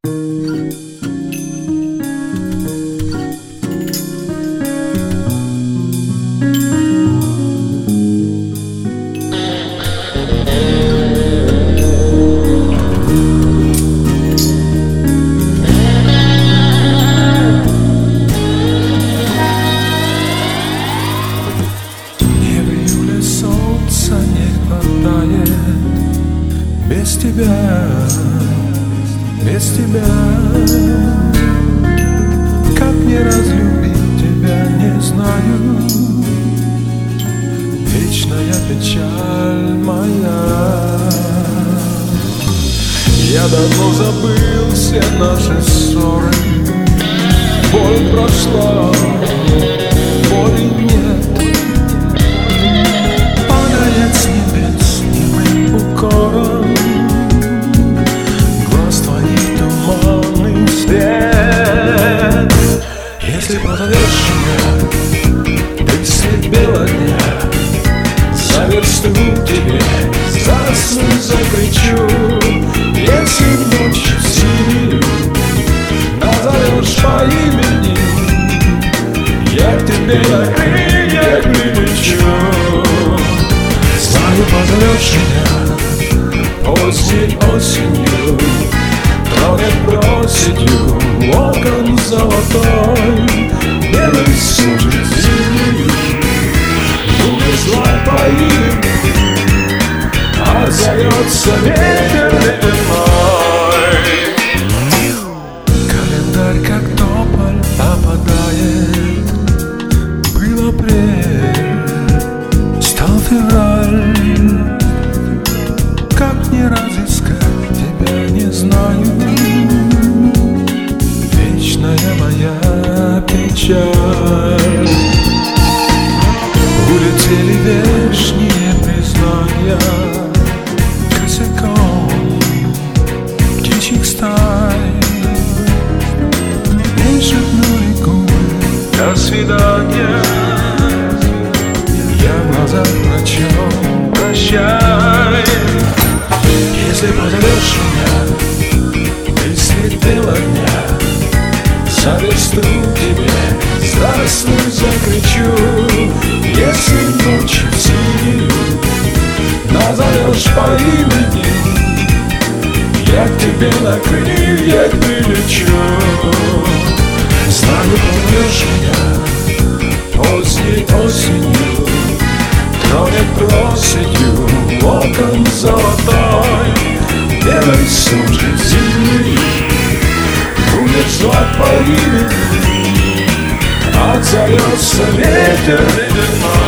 Без тебя, без тебя, как не разлюбить тебя, не знаю. Вечная печаль моя. Я давно забыл все наши ссоры. Боль прошла, боли нет. Падает с небес немым укором глаз твоих туманный свет. Если позовешь меня, ты свет бела дня, за версту тебе засну, закричу. Если ночью синюю назовешь по имени, я к тебе на крыльях прилечу. Знаю, позовешь меня поздней осенью, тронет проседью окон золотой, белый сужит зимнюю. Будешь зла по имени, отзовется ветер ледяной. Календарь как тополь опадает. Был апрель, стал февраль. Как не разыскать тебя, не знаю. Вечная моя печаль. Улетели вешние признания косяком птичьих стай. И шепнули губы до свидания. Я в глазах прочел прощай. Если позовешь меня, ты свет бела дня, за версту тебе здравствуй, закричу. Если ночью синюю назовешь по имени, я к тебе на крыльях прилечу. Знаю, позовешь меня поздней осенью, тронет проседью окон золотой, белый сужит зимний. Будешь звать по имени, отзовется ветер ледяной.